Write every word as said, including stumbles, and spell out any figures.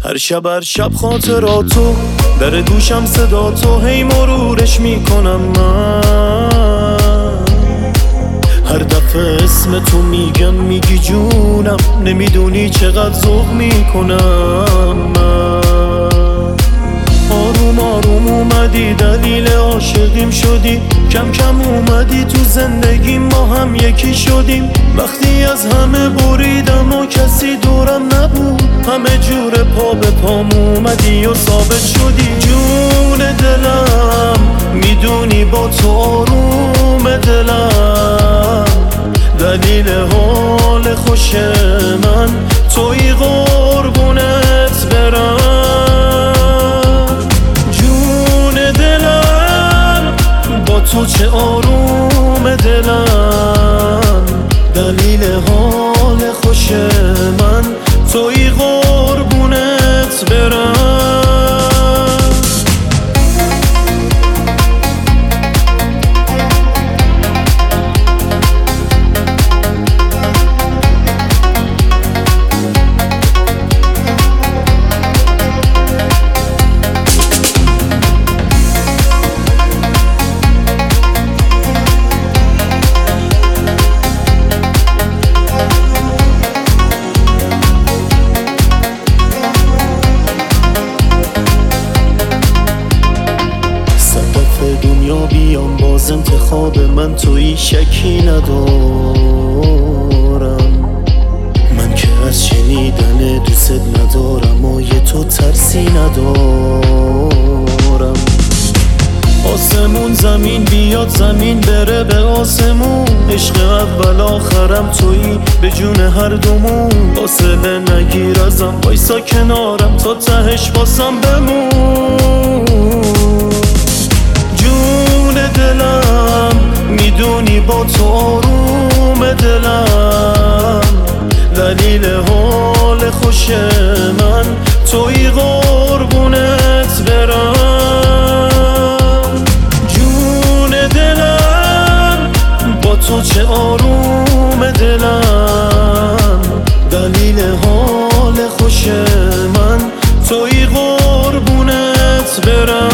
هر شب هر شب خاطراتو در گوشم صدا تو هی مرورش میکنم من. هر دفعه اسم تو میگم میگی جونم، نمیدونی چقدر ذوق میکنم من. آروم آروم اومدی دلیل عاشقیم شدی، کم کم اومدی تو زندگیم ما هم یکی شدیم. وقتی از همه بریدم و کسی دورم نبود، همه جور پا به پام اومدی و ثابت شدی. جون دلم میدونی با تو آروم دلم، دلیل حال خوش من توی قربونت برم. جون دلم با تو چه آروم دلم، دلیل حال خوش من توی قربونت برم. بیام باز انتخاب من توی شکی ندارم. من که از شنیدن دوست ندارم و یه تو ترسی ندارم. آسمون زمین بیاد زمین بره به آسمون، عشق اول آخرم تویی به جون هر دومون. فاصله نگیر ازم وایسا کنارم تا تهش واسم بمون. دلم میدونی با تو آروم دلم، دلیل حال خوش من توی قربونت برم. جون دلم با تو چه آروم دلم، دلیل حال خوش من توی قربونت برم.